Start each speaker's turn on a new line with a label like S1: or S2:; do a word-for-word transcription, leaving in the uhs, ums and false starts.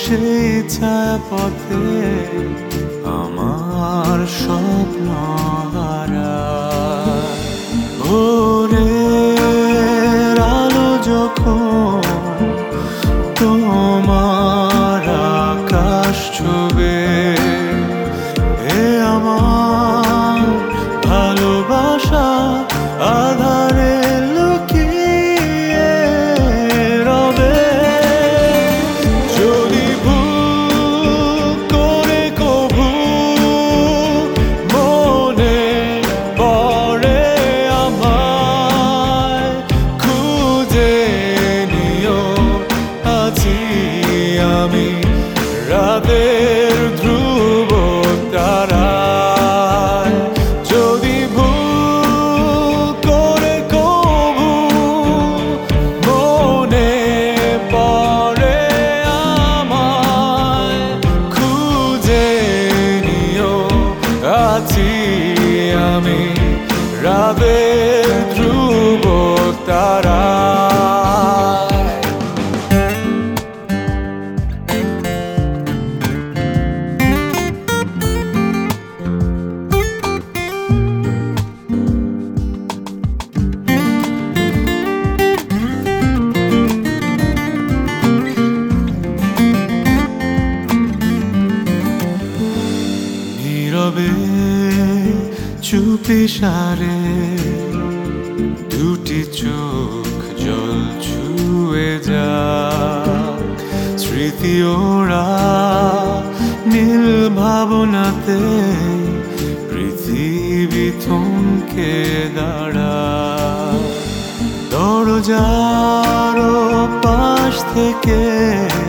S1: সেই ছায়াপথে আমার স্বপ্ন হারায়। ভোরের আলো যখন তোমার আকাশ ছুবে, এ আমার ভালোবাসা আধারে লুকিয়ে রবে। যদি ভুল করে কভু মনে পড়ে আমায়, খুঁজে নিও, আছি আমি রাতের ধ্রুব তারায়। যদি ভুল করে কভু মনে পড়ে আমায়, খুঁজে নিও, আছি আমি রাতের ধ্রুব তারায়। নীরবে চুপি সারে দুটি চোখ জল ছুঁয়ে যাক, স্মৃতি ওরা নীল ভাবনাতে পৃথিবী থমকে দাঁড়ায়। দরজার পাশ থেকে